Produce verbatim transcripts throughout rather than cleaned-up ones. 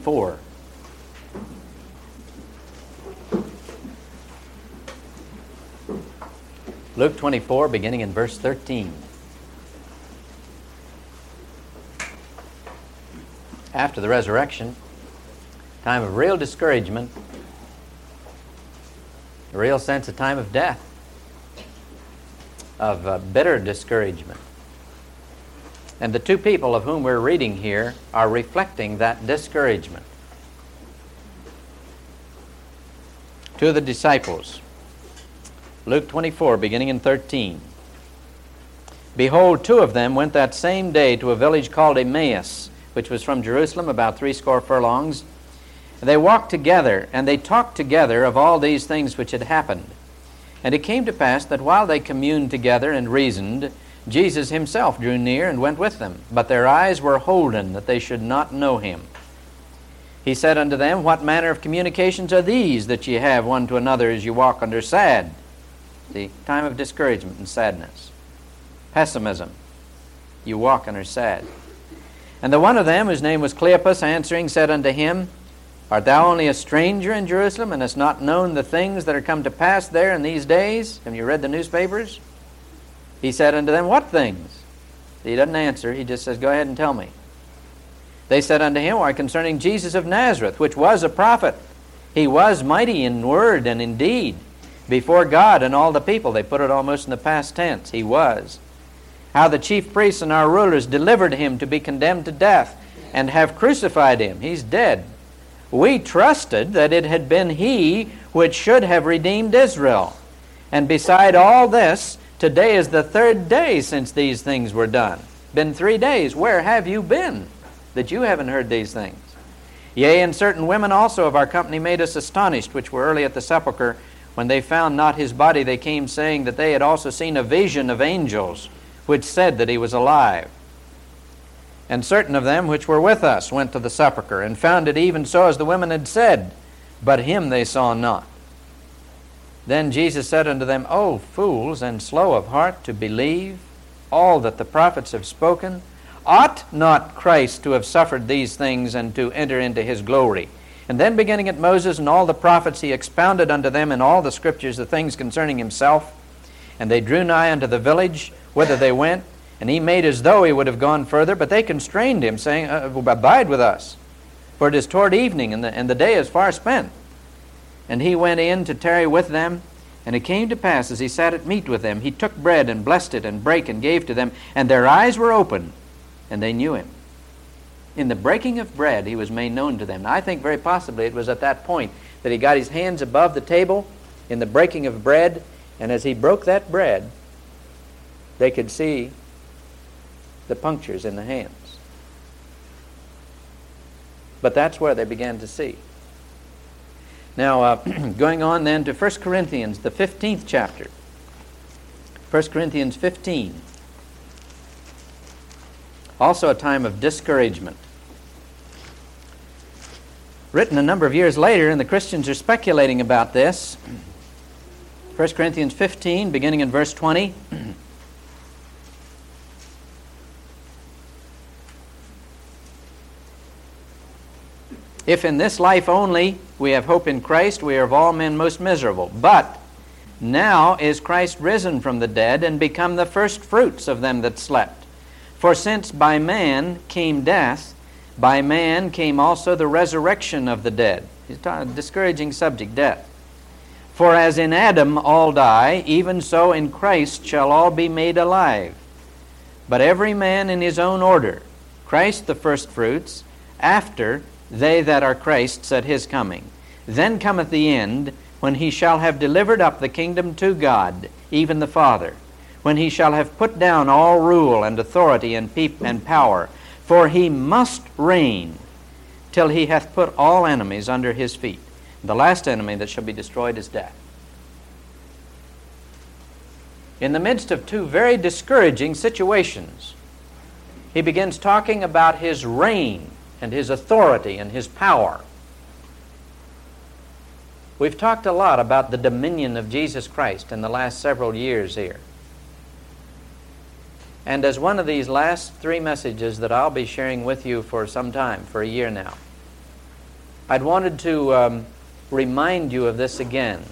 Four. Luke twenty-four, beginning in verse thirteen. After the resurrection, time of real discouragement, a real sense of time of death, of uh, bitter discouragement. And the two people of whom we're reading here are reflecting that discouragement. Two of the disciples. Luke twenty-four, beginning in thirteen. Behold, two of them went that same day to a village called Emmaus, which was from Jerusalem about threescore furlongs. And they walked together, and they talked together of all these things which had happened. And it came to pass that while they communed together and reasoned, Jesus himself drew near and went with them, but their eyes were holden that they should not know him. He said unto them, What manner of communications are these that ye have one to another as you walk under sad? The time of discouragement and sadness. Pessimism. You walk under sad. And the one of them, whose name was Cleopas, answering, said unto him, Art thou only a stranger in Jerusalem, and hast not known the things that are come to pass there in these days? Have you read the newspapers? He said unto them, What things? He doesn't answer. He just says, Go ahead and tell me. They said unto him, Why, concerning Jesus of Nazareth, which was a prophet. He was mighty in word and in deed before God and all the people. They put it almost in the past tense. He was. How the chief priests and our rulers delivered him to be condemned to death and have crucified him. He's dead. We trusted that it had been he which should have redeemed Israel. And beside all this, today is the third day since these things were done. Been three days. Where have you been that you haven't heard these things? Yea, and certain women also of our company made us astonished, which were early at the sepulchre. When they found not his body, they came saying that they had also seen a vision of angels, which said that he was alive. And certain of them which were with us went to the sepulchre, and found it even so as the women had said, but him they saw not. Then Jesus said unto them, O fools, and slow of heart to believe all that the prophets have spoken, ought not Christ to have suffered these things and to enter into his glory? And then beginning at Moses and all the prophets, he expounded unto them in all the scriptures the things concerning himself. And they drew nigh unto the village whither they went, and he made as though he would have gone further, but they constrained him, saying, Abide with us, for it is toward evening, and the, and the day is far spent. And he went in to tarry with them. And it came to pass, as he sat at meat with them, he took bread and blessed it and brake and gave to them. And their eyes were opened, and they knew him. In the breaking of bread, he was made known to them. Now, I think very possibly it was at that point that he got his hands above the table in the breaking of bread. And as he broke that bread, they could see the punctures in the hands. But that's where they began to see. Now, uh, going on then to First Corinthians, the fifteenth chapter. First Corinthians fifteen. Also a time of discouragement. Written a number of years later, and the Christians are speculating about this. First Corinthians fifteen, beginning in verse twenty. If in this life only we have hope in Christ, we are of all men most miserable. But now is Christ risen from the dead and become the first fruits of them that slept. For since by man came death, by man came also the resurrection of the dead. He's talking a discouraging subject, death. For as in Adam all die, even so in Christ shall all be made alive. But every man in his own order, Christ the first fruits, after they that are Christ's at his coming. Then cometh the end, when he shall have delivered up the kingdom to God, even the Father, when he shall have put down all rule and authority and peop- and power. For he must reign till he hath put all enemies under his feet. The last enemy that shall be destroyed is death. In the midst of two very discouraging situations, he begins talking about his reign and his authority and his power. We've talked a lot about the dominion of Jesus Christ in the last several years here. And as one of these last three messages that I'll be sharing with you for some time, for a year now, I'd wanted to um, remind you of this again.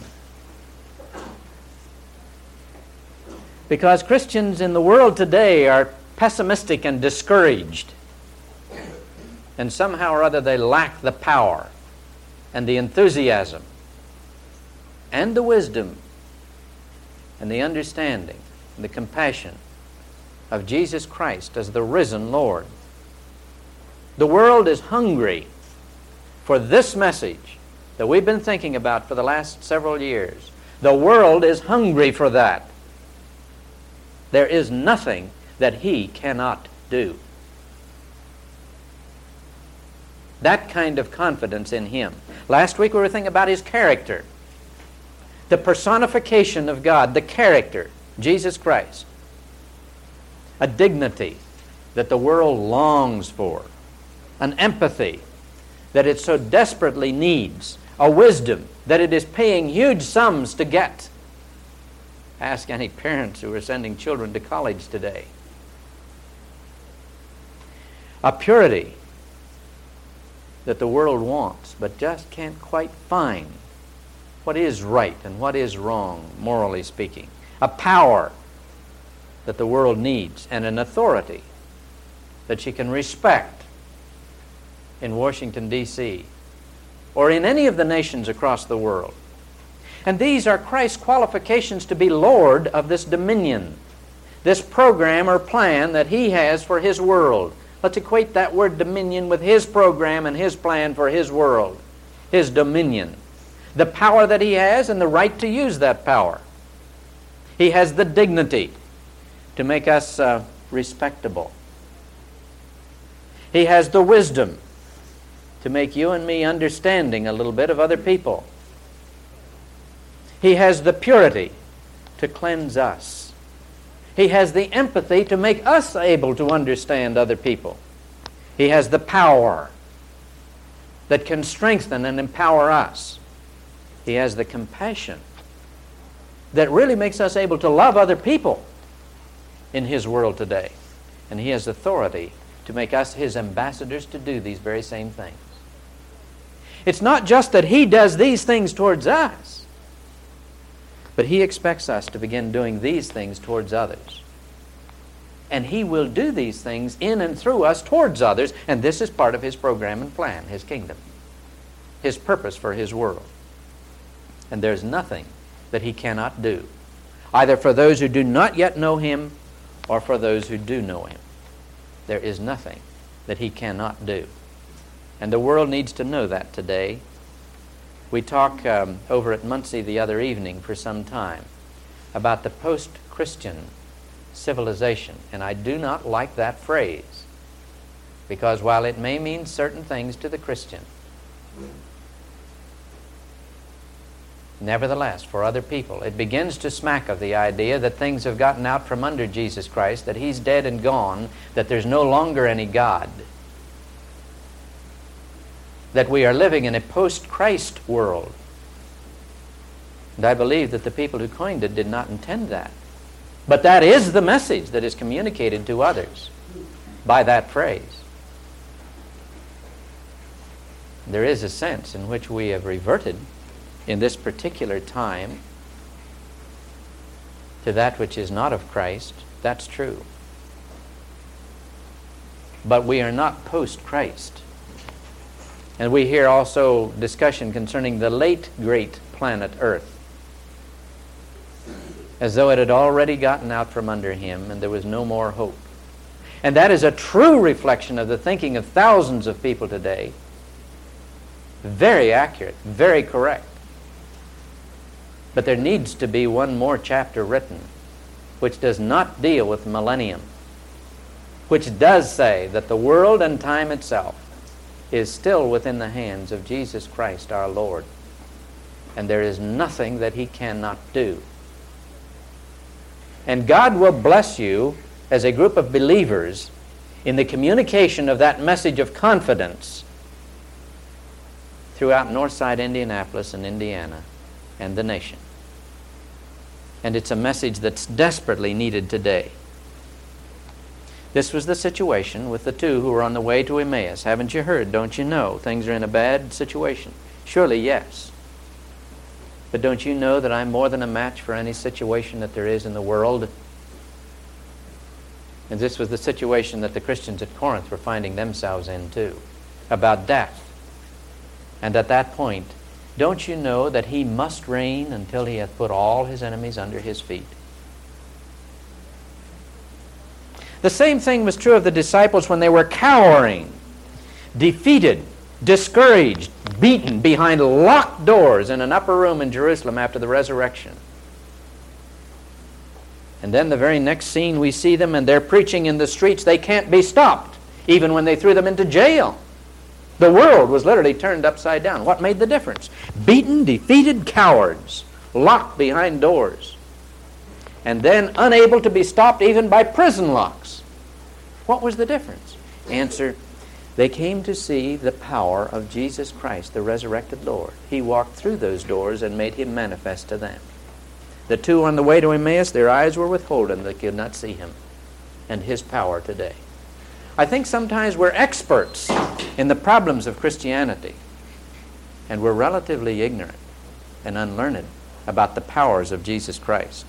Because Christians in the world today are pessimistic and discouraged. And somehow or other they lack the power and the enthusiasm and the wisdom and the understanding and the compassion of Jesus Christ as the risen Lord. The world is hungry for this message that we've been thinking about for the last several years. The world is hungry for that. There is nothing that He cannot do. That kind of confidence in Him. Last week we were thinking about His character. The personification of God, the character, Jesus Christ. A dignity that the world longs for. An empathy that it so desperately needs. A wisdom that it is paying huge sums to get. Ask any parents who are sending children to college today. A purity that the world wants, but just can't quite find what is right and what is wrong, morally speaking. A power that the world needs, and an authority that she can respect in Washington, D C, or in any of the nations across the world. And these are Christ's qualifications to be Lord of this dominion, this program or plan that He has for His world. Let's equate that word dominion with His program and His plan for His world, His dominion. The power that He has and the right to use that power. He has the dignity to make us uh, respectable. He has the wisdom to make you and me understanding a little bit of other people. He has the purity to cleanse us. He has the empathy to make us able to understand other people. He has the power that can strengthen and empower us. He has the compassion that really makes us able to love other people in His world today. And He has authority to make us His ambassadors to do these very same things. It's not just that He does these things towards us, but He expects us to begin doing these things towards others. And He will do these things in and through us towards others, and this is part of His program and plan, His kingdom, His purpose for His world. And there's nothing that He cannot do, either for those who do not yet know Him or for those who do know Him. There is nothing that He cannot do. And the world needs to know that today. We talked um, over at Muncie the other evening for some time about the post-Christian civilization. And I do not like that phrase, because while it may mean certain things to the Christian, nevertheless, for other people, it begins to smack of the idea that things have gotten out from under Jesus Christ, that He's dead and gone, that there's no longer any God, that we are living in a post-Christ world. And I believe that the people who coined it did not intend that. But that is the message that is communicated to others by that phrase. There is a sense in which we have reverted in this particular time to that which is not of Christ. That's true. But we are not post-Christ. And we hear also discussion concerning the late great planet Earth, as though it had already gotten out from under Him and there was no more hope. And that is a true reflection of the thinking of thousands of people today. Very accurate, very correct. But there needs to be one more chapter written which does not deal with millennium, which does say that the world and time itself is still within the hands of Jesus Christ our Lord. And there is nothing that He cannot do. And God will bless you as a group of believers in the communication of that message of confidence throughout Northside, Indianapolis, and Indiana, and the nation. And it's a message that's desperately needed today. This was the situation with the two who were on the way to Emmaus. Haven't you heard? Don't you know? Things are in a bad situation. Surely, yes. But don't you know that I'm more than a match for any situation that there is in the world? And this was the situation that the Christians at Corinth were finding themselves in too, about death. And at that point, don't you know that he must reign until he hath put all his enemies under his feet? The same thing was true of the disciples when they were cowering, defeated, discouraged, beaten behind locked doors in an upper room in Jerusalem after the resurrection. And then the very next scene we see them and they're preaching in the streets. They can't be stopped, even when they threw them into jail. The world was literally turned upside down. What made the difference? Beaten, defeated cowards, locked behind doors, and then unable to be stopped even by prison locks. What was the difference? Answer, they came to see the power of Jesus Christ, the resurrected Lord. He walked through those doors and made him manifest to them. The two on the way to Emmaus, their eyes were withholden, they could not see him and his power today. I think sometimes we're experts in the problems of Christianity, and we're relatively ignorant and unlearned about the powers of Jesus Christ.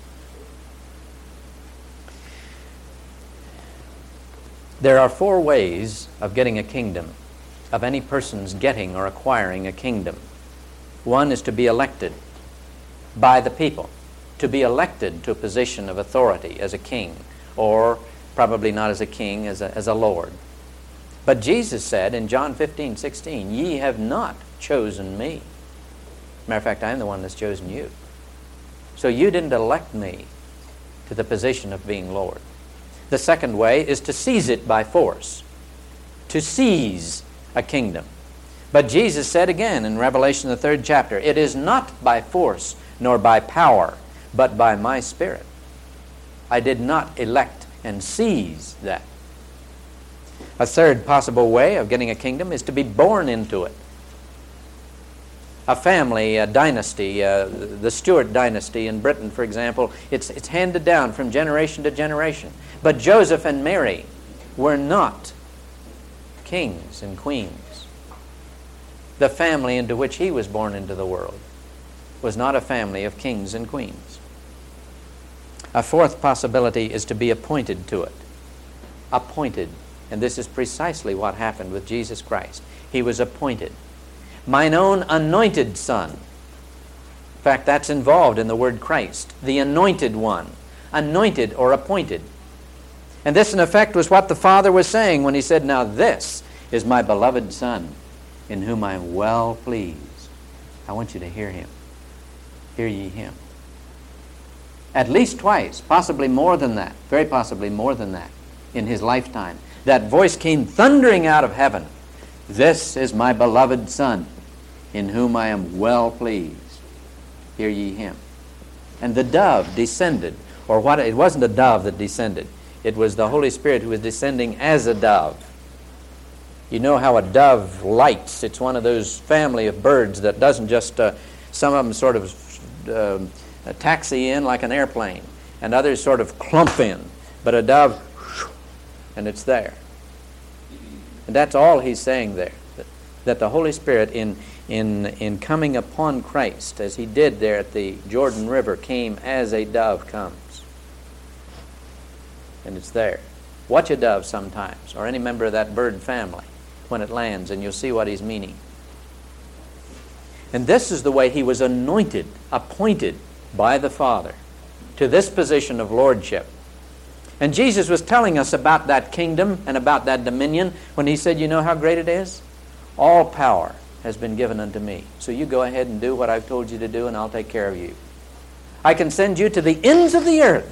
There are four ways of getting a kingdom, of any person's getting or acquiring a kingdom. One is to be elected by the people, to be elected to a position of authority as a king, or probably not as a king, as a, as a lord. But Jesus said in John fifteen sixteen, ye have not chosen me. Matter of fact, I am the one that's chosen you. So you didn't elect me to the position of being Lord. The second way is to seize it by force, to seize a kingdom. But Jesus said again in Revelation, the third chapter, it is not by force nor by power, but by my Spirit. I did not elect and seize that. A third possible way of getting a kingdom is to be born into it. A family, a dynasty, uh, the Stuart dynasty in Britain, for example, it's, it's handed down from generation to generation. But Joseph and Mary were not kings and queens. The family into which he was born into the world was not a family of kings and queens. A fourth possibility is to be appointed to it. Appointed. And this is precisely what happened with Jesus Christ. He was appointed. Mine own anointed Son. In fact, that's involved in the word Christ. The anointed one. Anointed or appointed. And this, in effect, was what the Father was saying when he said, now this is my beloved Son, in whom I am well pleased. I want you to hear him. Hear ye him. At least twice, possibly more than that, very possibly more than that, in his lifetime, that voice came thundering out of heaven. This is my beloved Son, in whom I am well pleased. Hear ye him. And the dove descended, or what? It wasn't a dove that descended. It was the Holy Spirit who was descending as a dove. You know how a dove lights. It's one of those family of birds that doesn't just, uh, some of them sort of uh, taxi in like an airplane, and others sort of clump in. But a dove, and it's there. And that's all he's saying there. That, that the Holy Spirit, in, in, in coming upon Christ, as he did there at the Jordan River, came as a dove comes. And it's there. Watch a dove sometimes, or any member of that bird family, when it lands, and you'll see what he's meaning. And this is the way he was anointed, appointed by the Father to this position of lordship. And Jesus was telling us about that kingdom and about that dominion when he said, you know how great it is? All power has been given unto me. So you go ahead and do what I've told you to do, and I'll take care of you. I can send you to the ends of the earth.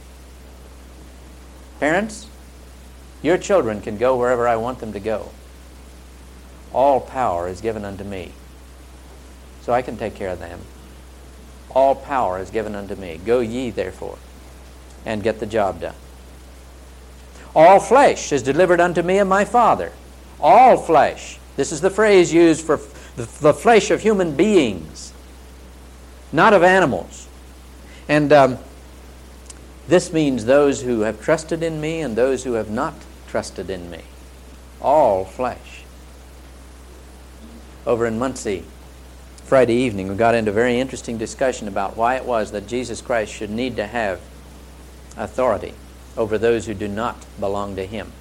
Parents, your children can go wherever I want them to go. All power is given unto me. So I can take care of them. All power is given unto me. Go ye, therefore, and get the job done. All flesh is delivered unto me of my Father. All flesh. This is the phrase used for the, the flesh of human beings, not of animals. And um, This means those who have trusted in me and those who have not trusted in me. All flesh. Over in Muncie, Friday evening, we got into a very interesting discussion about why it was that Jesus Christ should need to have authority over those who do not belong to Him.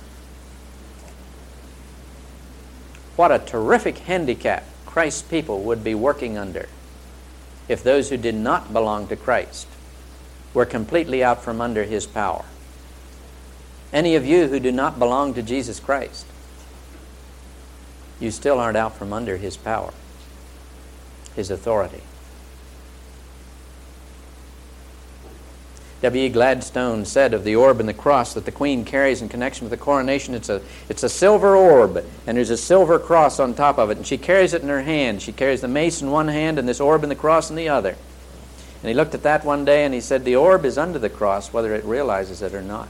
What a terrific handicap Christ's people would be working under if those who did not belong to Christ were completely out from under His power. Any of you who do not belong to Jesus Christ, you still aren't out from under His power, His authority. W E Gladstone said of the orb and the cross that the Queen carries in connection with the coronation, it's a, it's a silver orb, and there's a silver cross on top of it, and she carries it in her hand. She carries the mace in one hand and this orb and the cross in the other. And he looked at that one day and he said, the orb is under the cross, whether it realizes it or not.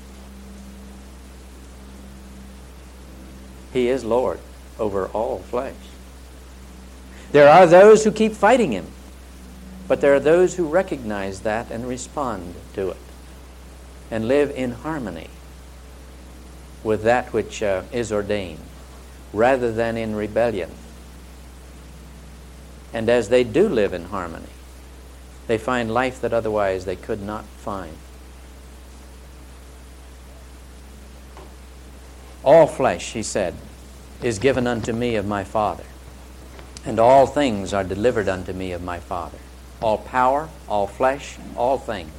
He is Lord over all flesh. There are those who keep fighting Him, but there are those who recognize that and respond to it and live in harmony with that which uh, is ordained, rather than in rebellion. And as they do live in harmony, they find life that otherwise they could not find. All flesh, He said, is given unto me of my Father, and all things are delivered unto me of my Father. All power, all flesh, all things.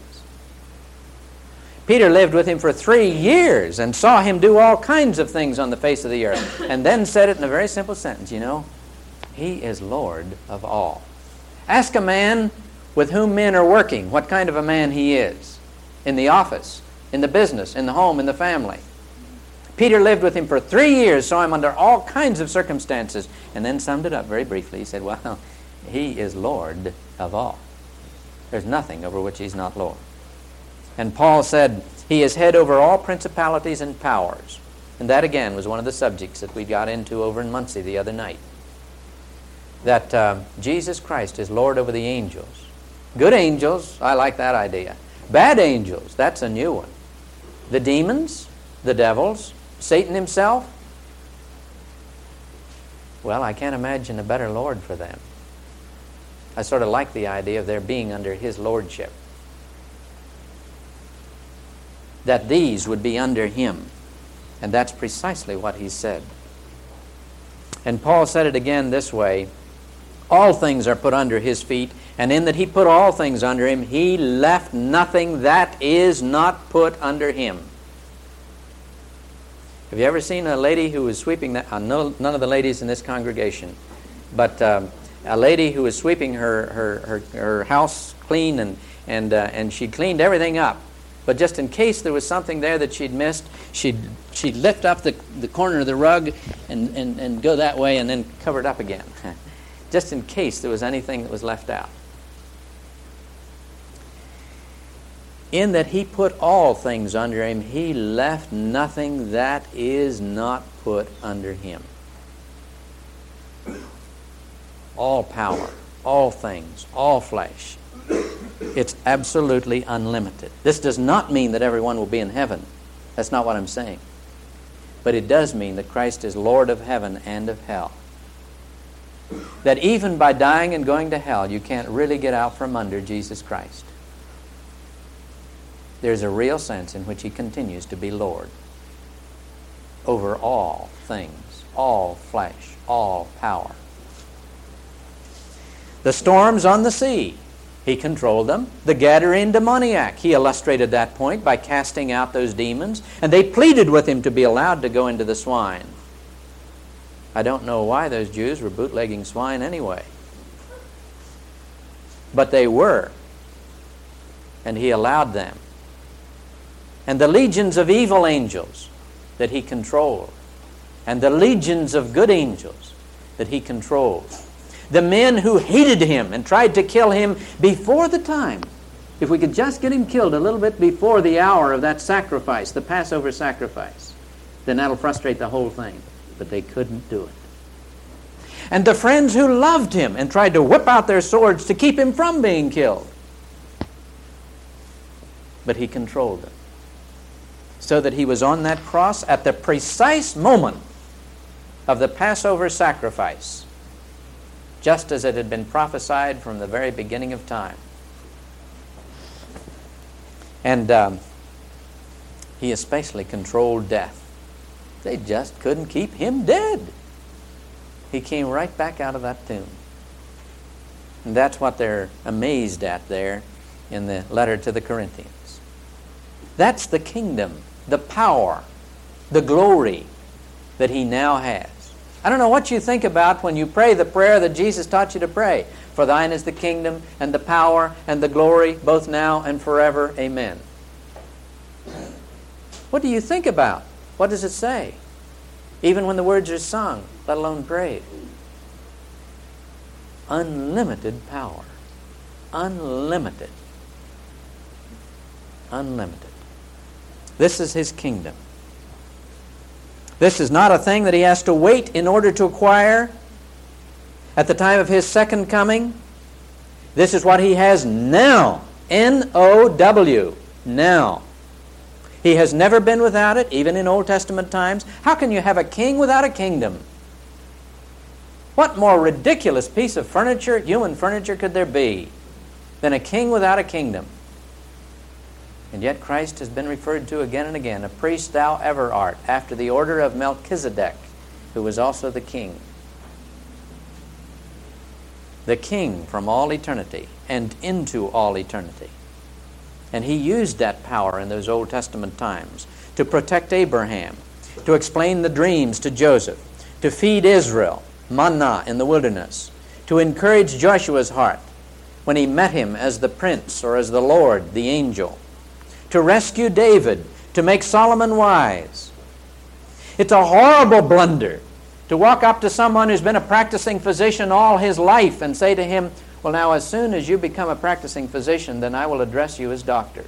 Peter lived with Him for three years and saw Him do all kinds of things on the face of the earth, and then said it in a very simple sentence, you know, He is Lord of all. Ask a man with whom men are working what kind of a man he is, in the office, in the business, in the home, in the family. Peter lived with Him for three years, saw Him under all kinds of circumstances, and then summed it up very briefly. He said, well, He is Lord of all. There's nothing over which He's not Lord. And Paul said, He is head over all principalities and powers. And that again was one of the subjects that we got into over in Muncie the other night. That uh, Jesus Christ is Lord over the angels. Good angels, I like that idea. Bad angels, that's a new one. The demons, the devils, Satan himself. Well, I can't imagine a better Lord for them. I sort of like the idea of their being under His lordship. That these would be under Him. And that's precisely what He said. And Paul said it again this way, all things are put under His feet, and in that He put all things under Him, He left nothing that is not put under Him. Have you ever seen a lady who was sweeping that? Uh, no, none of the ladies in this congregation, but um, a lady who was sweeping her her, her, her house clean, and and uh, and she'd cleaned everything up. But just in case there was something there that she'd missed, she'd she'd lift up the, the corner of the rug and, and, and go that way and then cover it up again. Just in case there was anything that was left out. In that He put all things under Him, He left nothing that is not put under Him. All power, all things, all flesh. It's absolutely unlimited. This does not mean that everyone will be in heaven. That's not what I'm saying. But it does mean that Christ is Lord of heaven and of hell. That even by dying and going to hell, you can't really get out from under Jesus Christ. There's a real sense in which He continues to be Lord over all things, all flesh, all power. The storms on the sea, He controlled them. The Gadarene demoniac, He illustrated that point by casting out those demons, and they pleaded with Him to be allowed to go into the swine. I don't know why those Jews were bootlegging swine anyway. But they were, and He allowed them. And the legions of evil angels that He controlled, and the legions of good angels that He controlled. The men who hated Him and tried to kill Him before the time. If we could just get Him killed a little bit before the hour of that sacrifice, the Passover sacrifice, then that'll frustrate the whole thing. But they couldn't do it. And the friends who loved Him and tried to whip out their swords to keep Him from being killed. but he controlled them. So that he was on that cross at the precise moment of the Passover sacrifice, just as it had been prophesied from the very beginning of time. And um, he especially controlled death. They just couldn't keep him dead. He came right back out of that tomb. And that's what they're amazed at there in the letter to the Corinthians. That's the kingdom, the power, the glory that he now has. I don't know what you think about when you pray the prayer that Jesus taught you to pray. For thine is the kingdom and the power and the glory, both now and forever. Amen. What do you think about? What does it say? Even when the words are sung, let alone prayed. Unlimited power. Unlimited. Unlimited. This is his kingdom. This is not a thing that he has to wait in order to acquire at the time of his second coming. This is what he has now. N O W. Now. He has never been without it, even in Old Testament times. How can you have a king without a kingdom? What more ridiculous piece of furniture, human furniture, could there be than a king without a kingdom? And yet Christ has been referred to again and again, a priest thou ever art, after the order of Melchizedek, who was also the king. The king from all eternity and into all eternity. And he used that power in those Old Testament times to protect Abraham, to explain the dreams to Joseph, to feed Israel, manna in the wilderness, to encourage Joshua's heart when he met him as the prince or as the Lord, the angel, to rescue David, to make Solomon wise. It's a horrible blunder to walk up to someone who's been a practicing physician all his life and say to him, well, now, as soon as you become a practicing physician, then I will address you as doctor.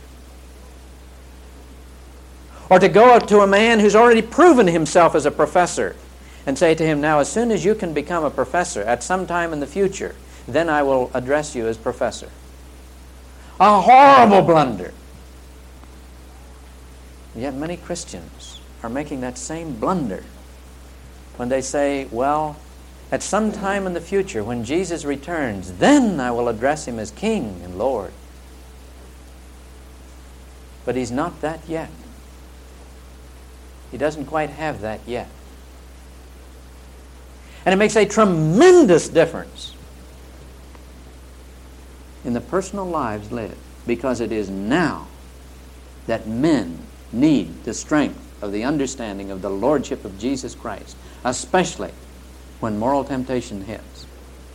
Or to go up to a man who's already proven himself as a professor and say to him, now, as soon as you can become a professor at some time in the future, then I will address you as professor. A horrible blunder. Yet many Christians are making that same blunder when they say, well, at some time in the future, when Jesus returns, then I will address him as King and Lord. But he's not that yet. He doesn't quite have that yet. And it makes a tremendous difference in the personal lives led, because it is now that men need the strength of the understanding of the Lordship of Jesus Christ, especially when moral temptation hits.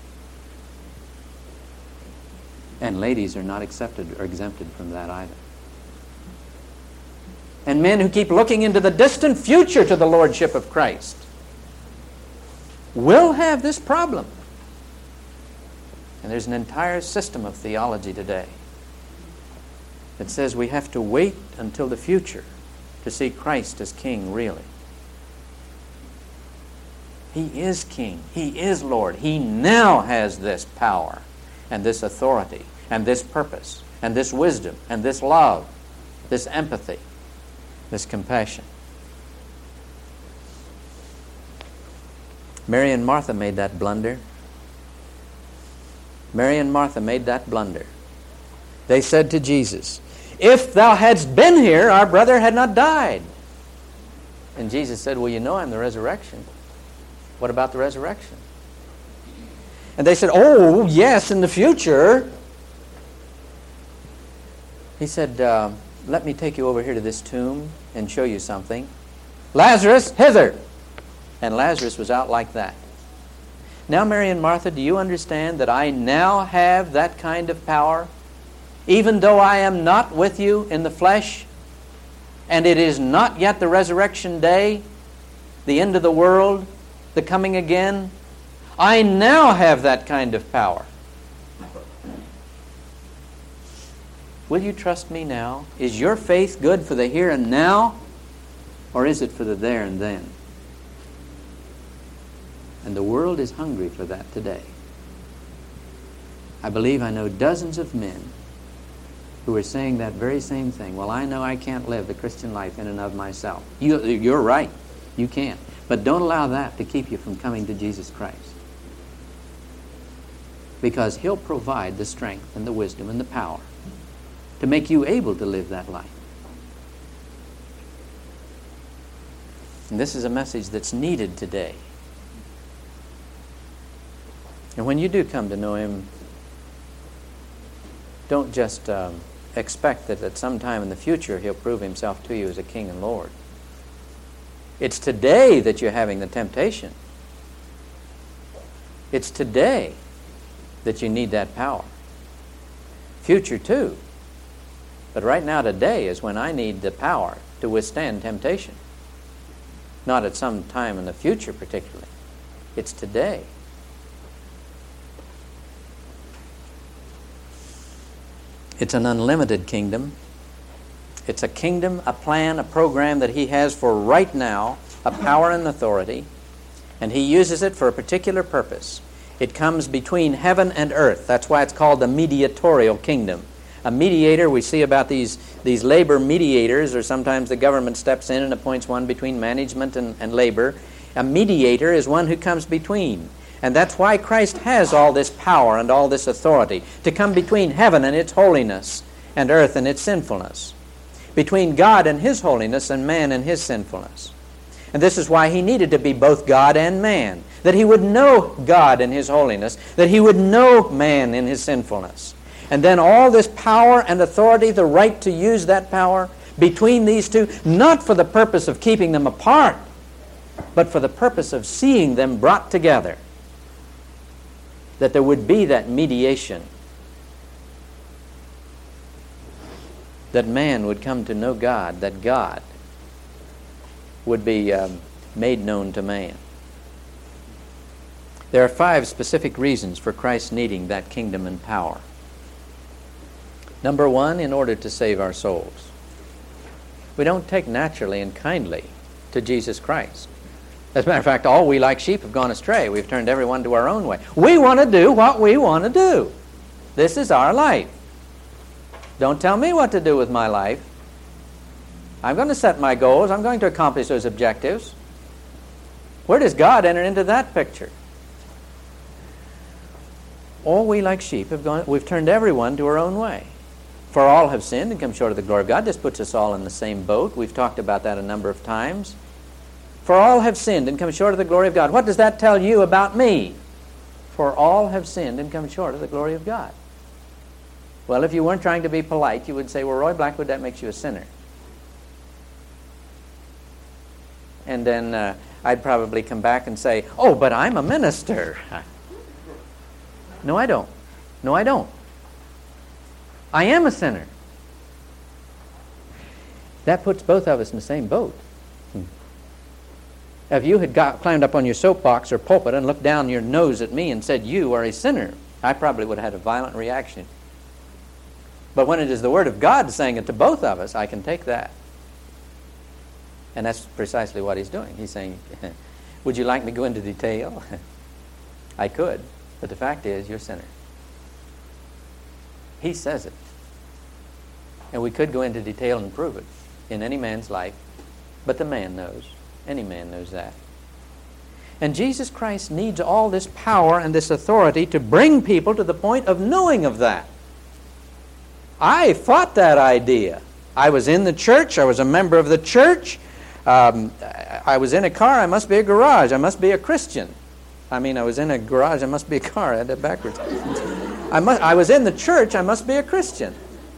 And ladies are not accepted or exempted from that either. And men who keep looking into the distant future to the Lordship of Christ will have this problem. And there's an entire system of theology today that says we have to wait until the future to see Christ as King really. He is King. He is Lord. He now has this power and this authority and this purpose and this wisdom and this love, this empathy, this compassion. Mary and Martha made that blunder. Mary and Martha made that blunder. They said to Jesus, if thou hadst been here, our brother had not died. And Jesus said, well, you know I'm the resurrection. What about the resurrection? And they said, oh, yes, in the future. He said, uh, let me take you over here to this tomb and show you something. Lazarus, hither! And Lazarus was out like that. Now, Mary and Martha, do you understand that I now have that kind of power? Even though I am not with you in the flesh, and it is not yet the resurrection day, the end of the world, the coming again, I now have that kind of power. Will you trust me now? Is your faith good for the here and now, or is it for the there and then? And the world is hungry for that today. I believe I know dozens of men who are saying that very same thing. Well, I know I can't live the Christian life in and of myself. You, you're right. You can't. But don't allow that to keep you from coming to Jesus Christ. Because He'll provide the strength and the wisdom and the power to make you able to live that life. And this is a message that's needed today. And when you do come to know Him, don't just um, expect that at some time in the future He'll prove Himself to you as a King and Lord. It's today that you're having the temptation. It's today that you need that power. Future too. But right now, today is when I need the power to withstand temptation. Not at some time in the future particularly. It's today. It's an unlimited kingdom. It's a kingdom, a plan, a program that He has for right now, a power and authority, and He uses it for a particular purpose. It comes between heaven and earth. That's why it's called the mediatorial kingdom. A mediator, we see about these, these labor mediators, or sometimes the government steps in and appoints one between management and, and labor. A mediator is one who comes between. And that's why Christ has all this power and all this authority, to come between heaven and its holiness and earth and its sinfulness, between God and His holiness and man and his sinfulness. And this is why He needed to be both God and man, that He would know God in His holiness, that He would know man in his sinfulness. And then all this power and authority, the right to use that power between these two, not for the purpose of keeping them apart, but for the purpose of seeing them brought together. That there would be that mediation. That man would come to know God, that God would be um, made known to man. There are five specific reasons for Christ needing that kingdom and power. Number one, in order to save our souls. We don't take naturally and kindly to Jesus Christ. As a matter of fact, all we like sheep have gone astray. We've turned everyone to our own way. We want to do what we want to do. This is our life. Don't tell me what to do with my life. I'm going to set my goals. I'm going to accomplish those objectives. Where does God enter into that picture? All we like sheep have gone, we've turned everyone to our own way. For all have sinned and come short of the glory of God. This puts us all in the same boat. We've talked about that a number of times. For all have sinned and come short of the glory of God. What does that tell you about me? For all have sinned and come short of the glory of God. Well, if you weren't trying to be polite, you would say, well, Roy Blackwood, that makes you a sinner. And then uh, I'd probably come back and say, oh, but I'm a minister. No, I don't. No, I don't. I am a sinner. That puts both of us in the same boat. Hmm. If you had got, climbed up on your soapbox or pulpit and looked down your nose at me and said, you are a sinner, I probably would have had a violent reaction. But when it is the Word of God saying it to both of us, I can take that. And that's precisely what He's doing. He's saying, would you like me to go into detail? I could, but the fact is, you're a sinner. He says it. And we could go into detail and prove it in any man's life, but the man knows. Any man knows that. And Jesus Christ needs all this power and this authority to bring people to the point of knowing of that. I fought that idea. I was in the church. I was a member of the church. Um, I was in a car. I must be a garage. I must be a Christian. I mean, I was in a garage. I must be a car. I had that backwards. I, must, I was in the church. I must be a Christian.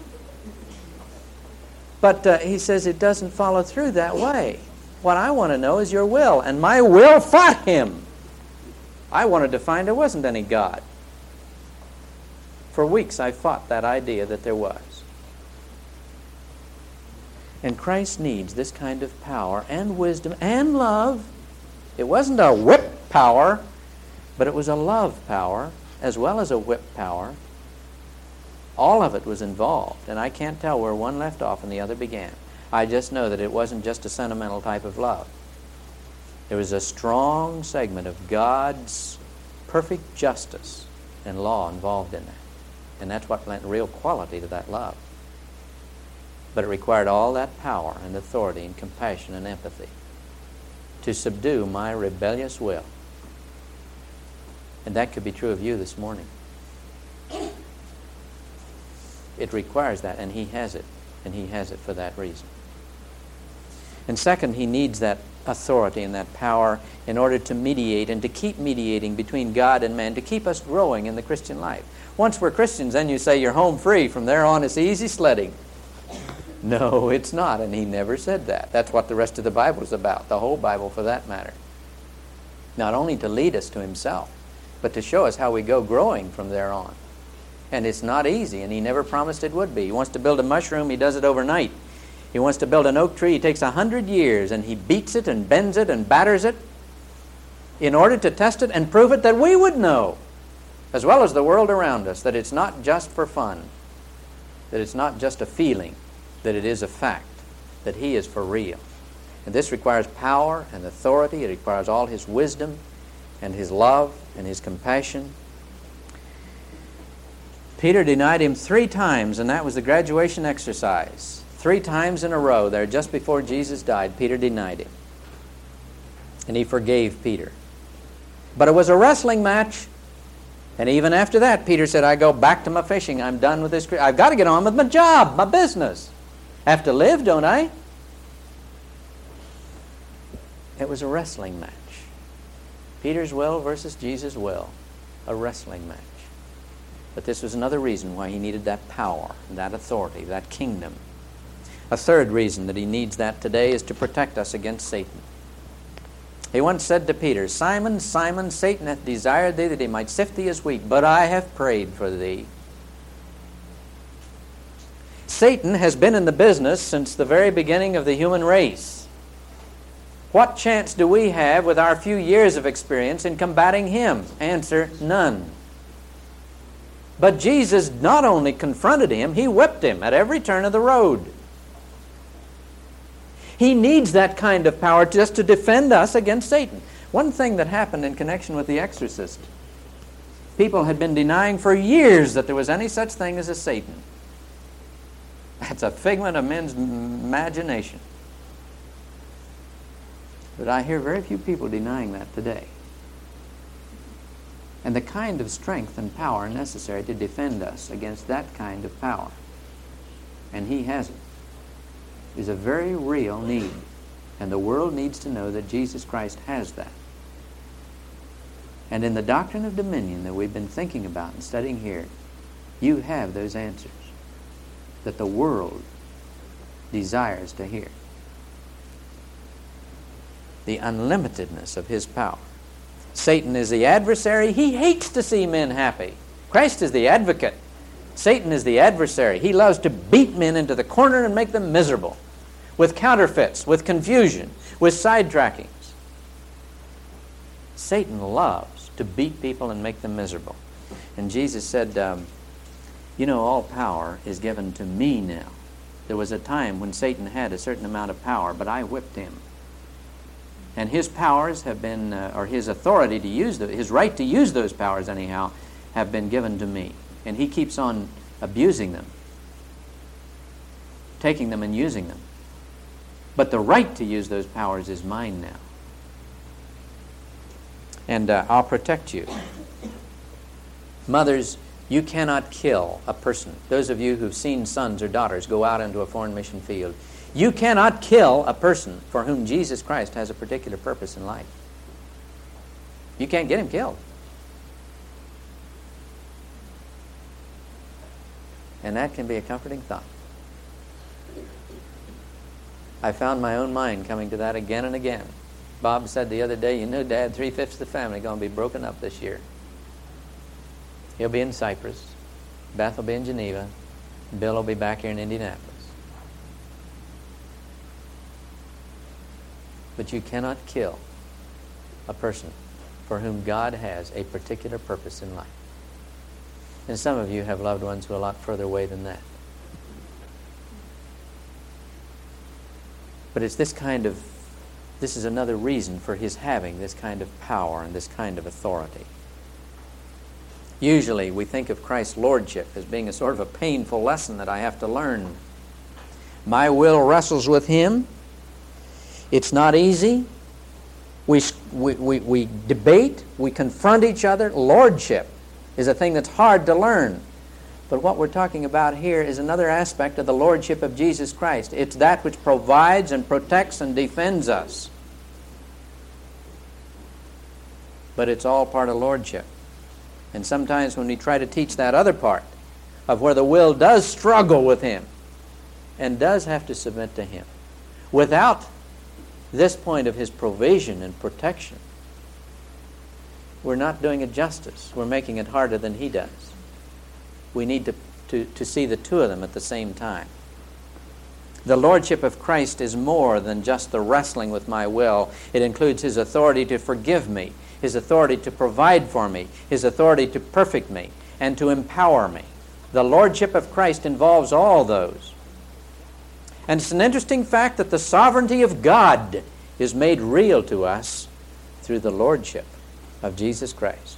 But uh, he says it doesn't follow through that way. What I want to know is your will. And my will fought him. I wanted to find there wasn't any God. For weeks I fought that idea that there was. And Christ needs this kind of power and wisdom and love. It wasn't a whip power, but it was a love power as well as a whip power. All of it was involved, and I can't tell where one left off and the other began. I just know that it wasn't just a sentimental type of love. There was a strong segment of God's perfect justice and law involved in that. And that's what lent real quality to that love. But it required all that power and authority and compassion and empathy to subdue my rebellious will. And that could be true of you this morning. It requires that, and He has it. And He has it for that reason. And second, He needs that authority and that power in order to mediate and to keep mediating between God and man, to keep us growing in the Christian life. Once we're Christians, then you say you're home free. From there on, it's easy sledding. No, it's not, and He never said that. That's what the rest of the Bible is about, the whole Bible for that matter. Not only to lead us to Himself, but to show us how we go growing from there on. And it's not easy, and He never promised it would be. He wants to build a mushroom, He does it overnight. He wants to build an oak tree, it takes a hundred years, and He beats it and bends it and batters it in order to test it and prove it that we would know, as well as the world around us, that it's not just for fun, that it's not just a feeling, that it is a fact, that He is for real. And this requires power and authority. It requires all His wisdom and His love and His compassion. Peter denied Him three times, and that was the graduation exercise. Three times in a row there, just before Jesus died, Peter denied Him. And He forgave Peter. But it was a wrestling match. And even after that, Peter said, I go back to my fishing. I'm done with this. I've got to get on with my job, my business. I have to live, don't I? It was a wrestling match. Peter's will versus Jesus' will. A wrestling match. But this was another reason why he needed that power, that authority, that kingdom. A third reason that he needs that today is to protect us against Satan. He once said to Peter, Simon, Simon, Satan hath desired thee that he might sift thee as wheat, but I have prayed for thee. Satan has been in the business since the very beginning of the human race. What chance do we have with our few years of experience in combating him? Answer, none. But Jesus not only confronted him, He whipped him at every turn of the road. He needs that kind of power just to defend us against Satan. One thing that happened in connection with The Exorcist, people had been denying for years that there was any such thing as a Satan. That's a figment of men's imagination. But I hear very few people denying that today. And the kind of strength and power necessary to defend us against that kind of power, and He has it, is a very real need. And the world needs to know that Jesus Christ has that. And in the doctrine of dominion that we've been thinking about and studying here, you have those answers that the world desires to hear. The unlimitedness of His power. Satan is the adversary. He hates to see men happy. Christ is the advocate. Satan is the adversary. He loves to beat men into the corner and make them miserable with counterfeits, with confusion, with sidetrackings. Satan loves to beat people and make them miserable. And Jesus said, um, you know, all power is given to me now. There was a time when Satan had a certain amount of power, but I whipped him. And his powers have been, uh, or his authority to use, the, his right to use those powers anyhow, have been given to me. And he keeps on abusing them, taking them and using them. But the right to use those powers is mine now. And uh, I'll protect you. Mothers, you cannot kill a person. Those of you who've seen sons or daughters go out into a foreign mission field, you cannot kill a person for whom Jesus Christ has a particular purpose in life. You can't get him killed. And that can be a comforting thought. I found my own mind coming to that again and again. Bob said the other day, you know, Dad, three-fifths of the family are going to be broken up this year. He'll be in Cyprus. Beth will be in Geneva. Bill will be back here in Indianapolis. But you cannot kill a person for whom God has a particular purpose in life. And some of you have loved ones who are a lot further away than that. But it's this kind of, this is another reason for his having this kind of power and this kind of authority. Usually we think of Christ's lordship as being a sort of a painful lesson that I have to learn. My will wrestles with Him. It's not easy. We, we, we, we debate. We confront each other. Lordship is a thing that's hard to learn. But what we're talking about here is another aspect of the Lordship of Jesus Christ. It's that which provides and protects and defends us. But it's all part of Lordship. And sometimes when we try to teach that other part of where the will does struggle with Him and does have to submit to Him, without this point of His provision and protection, we're not doing it justice. We're making it harder than He does. We need to, to, to see the two of them at the same time. The Lordship of Christ is more than just the wrestling with my will. It includes His authority to forgive me, His authority to provide for me, His authority to perfect me, and to empower me. The Lordship of Christ involves all those. And it's an interesting fact that the sovereignty of God is made real to us through the Lordship of Jesus Christ.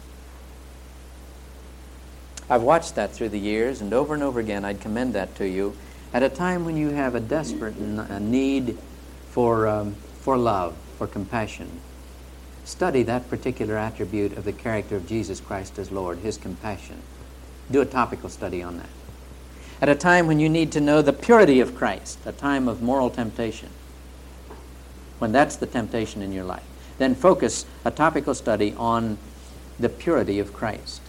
I've watched that through the years, and over and over again I'd commend that to you at a time when you have a desperate n- a need for, um, for love, for compassion. Study that particular attribute of the character of Jesus Christ as Lord, His compassion. Do a topical study on that. At a time when you need to know the purity of Christ, a time of moral temptation, when that's the temptation in your life, then focus a topical study on the purity of Christ.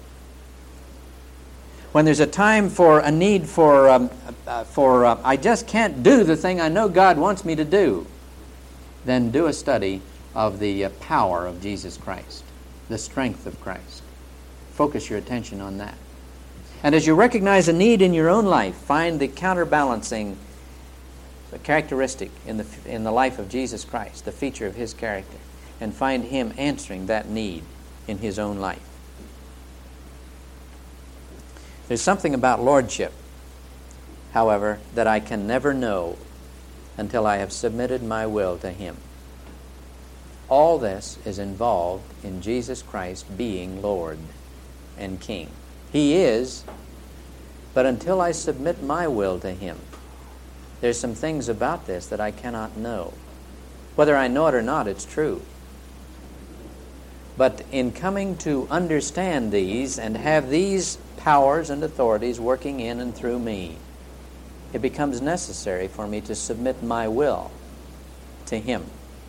When there's a time for a need for, um, uh, for uh, I just can't do the thing I know God wants me to do, then do a study of the uh, power of Jesus Christ, the strength of Christ. Focus your attention on that. And as you recognize a need in your own life, find the counterbalancing the characteristic in the, in the life of Jesus Christ, the feature of His character, and find Him answering that need in His own life. There's something about Lordship, however, that I can never know until I have submitted my will to Him. All this is involved in Jesus Christ being Lord and King. He is, but until I submit my will to Him, there's some things about this that I cannot know. Whether I know it or not, it's true. But in coming to understand these and have these powers and authorities working in and through me, it becomes necessary for me to submit my will to Him.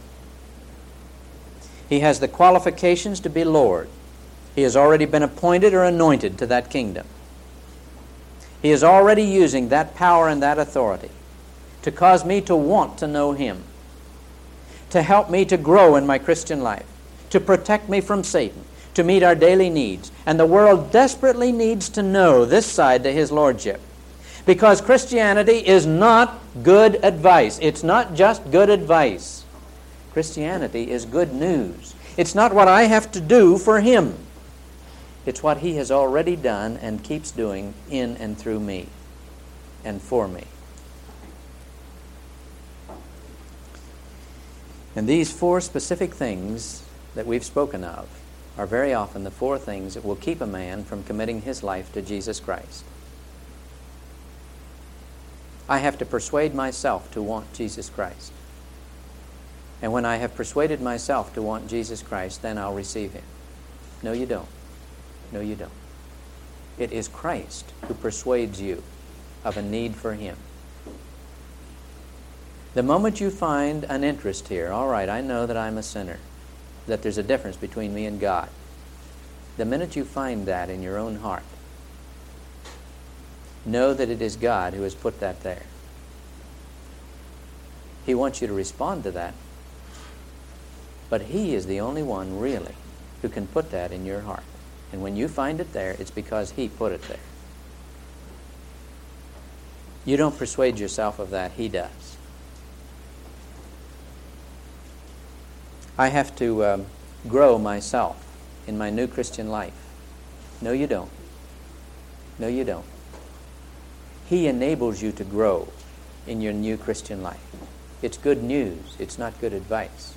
He has the qualifications to be Lord. He has already been appointed or anointed to that kingdom. He is already using that power and that authority to cause me to want to know Him, to help me to grow in my Christian life, to protect me from Satan, to meet our daily needs. And the world desperately needs to know this side to His Lordship. Because Christianity is not good advice. It's not just good advice. Christianity is good news. It's not what I have to do for Him. It's what He has already done and keeps doing in and through me and for me. And these four specific things that we've spoken of are very often the four things that will keep a man from committing his life to Jesus Christ. I have to persuade myself to want Jesus Christ. And when I have persuaded myself to want Jesus Christ, then I'll receive Him. No, you don't. No, you don't. It is Christ who persuades you of a need for Him. The moment you find an interest here, all right, I know that I'm a sinner, that there's a difference between me and God. The minute you find that in your own heart, know that it is God who has put that there. He wants you to respond to that, but He is the only one really who can put that in your heart. And when you find it there, it's because He put it there. You don't persuade yourself of that, He does. I have to um, grow myself in my new Christian life. No, you don't. No, you don't. He enables you to grow in your new Christian life. It's good news. It's not good advice.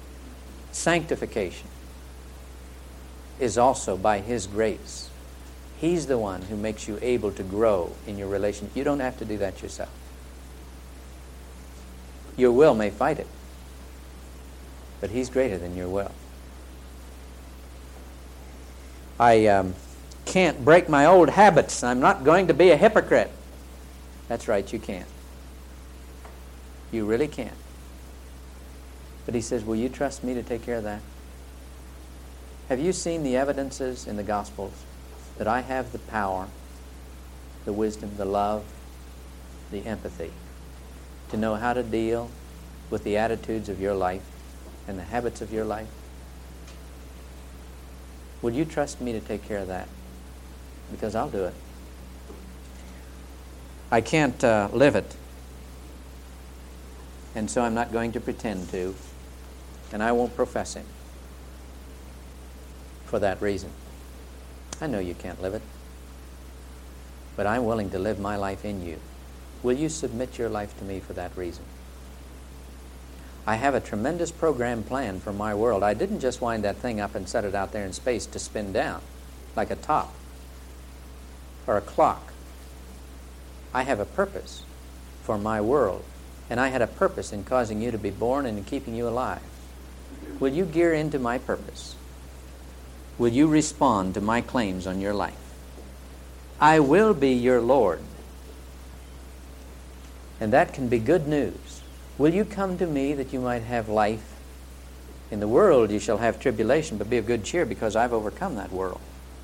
Sanctification is also by His grace. He's the one who makes you able to grow in your relation. You don't have to do that yourself. Your will may fight it, but He's greater than your will. I um, can't break my old habits. I'm not going to be a hypocrite. That's right, you can't. You really can't. But He says, will you trust me to take care of that? Have you seen the evidences in the Gospels that I have the power, the wisdom, the love, the empathy to know how to deal with the attitudes of your life and the habits of your life? Would you trust me to take care of that? Because I'll do it. I can't uh, live it, and so I'm not going to pretend to, and I won't profess Him for that reason. I know you can't live it, but I'm willing to live my life in you. Will you submit your life to me for that reason? I have a tremendous program planned for my world. I didn't just wind that thing up and set it out there in space to spin down like a top or a clock. I have a purpose for my world, and I had a purpose in causing you to be born and in keeping you alive. Will you gear into my purpose? Will you respond to my claims on your life? I will be your Lord. And that can be good news. Will you come to me that you might have life? In the world you shall have tribulation, but be of good cheer, because I've overcome that world.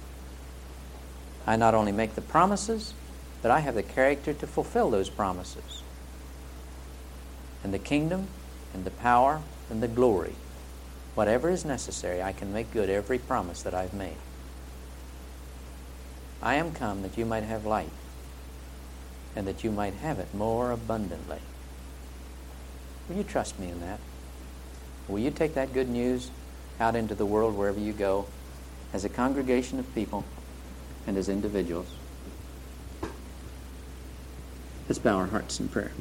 I not only make the promises, but I have the character to fulfill those promises. And the kingdom and the power and the glory, whatever is necessary, I can make good every promise that I've made. I am come that you might have life, and that you might have it more abundantly. Will you trust me in that? Will you take that good news out into the world wherever you go, as a congregation of people and as individuals? Let's bow our hearts in prayer.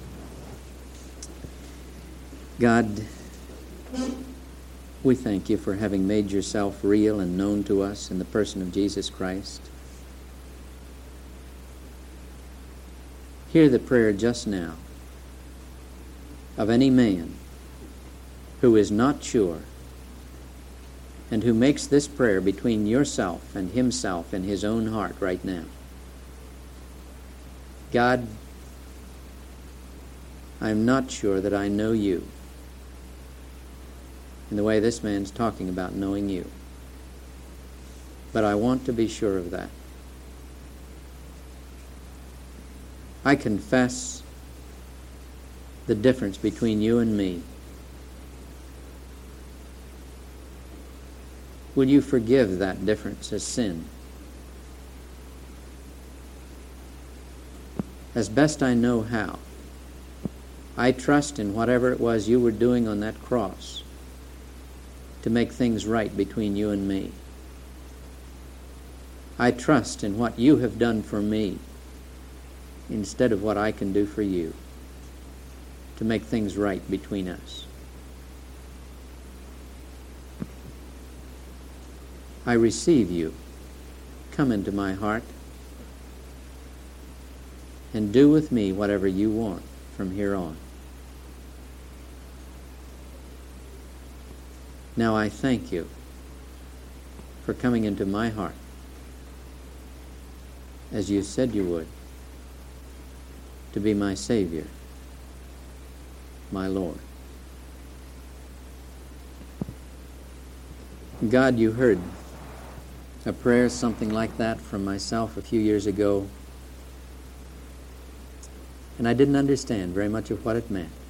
God, we thank you for having made yourself real and known to us in the person of Jesus Christ. Hear the prayer just now of any man who is not sure and who makes this prayer between yourself and himself in his own heart right now. God, I'm not sure that I know you in the way this man's talking about knowing you. But I want to be sure of that. I confess the difference between you and me. Will you forgive that difference as sin? As best I know how, I trust in whatever it was you were doing on that cross to make things right between you and me. I trust in what you have done for me instead of what I can do for you to make things right between us. I receive you. Come into my heart and do with me whatever you want from here on. Now I thank you for coming into my heart as you said you would, to be my Savior, my Lord. God, you heard a prayer something like that from myself a few years ago, and I didn't understand very much of what it meant.